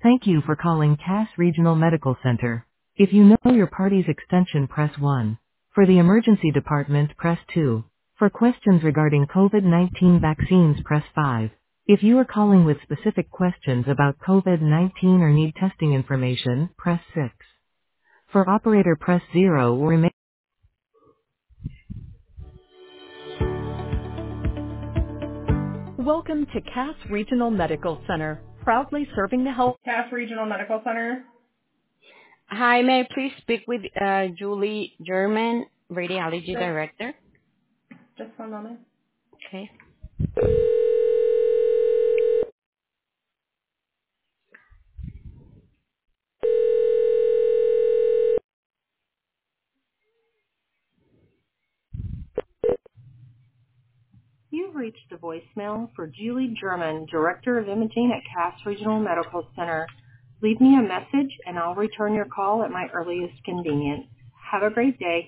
Thank you for calling Cass Regional Medical Center. If you know your party's extension, press 1. For the emergency department, press 2. For questions regarding COVID-19 vaccines, press 5. If you are calling with specific questions about COVID-19 or need testing information, press 6. For operator, press 0 or remain. Welcome to Cass Regional Medical Center, proudly serving the health. Cass Regional Medical Center. Hi, may I please speak with Julie German, Radiology Director? Just one moment. Okay. You've reached the voicemail for Julie German, Director of Imaging at Cass Regional Medical Center. Leave me a message and I'll return your call at my earliest convenience. Have a great day.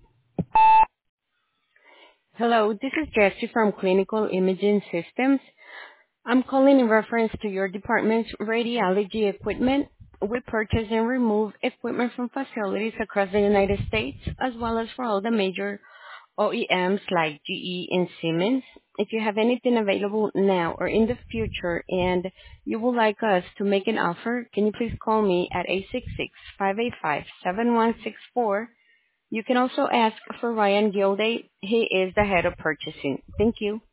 Hello, this is Jessie from Clinical Imaging Systems. I'm calling in reference to your department's radiology equipment. We purchase and remove equipment from facilities across the United States, as well as for all the major OEMs like GE and Siemens. If you have anything available now or in the future and you would like us to make an offer, can you please call me at 866-585-7164. You can also ask for Ryan Gilday. He is the head of purchasing. Thank you.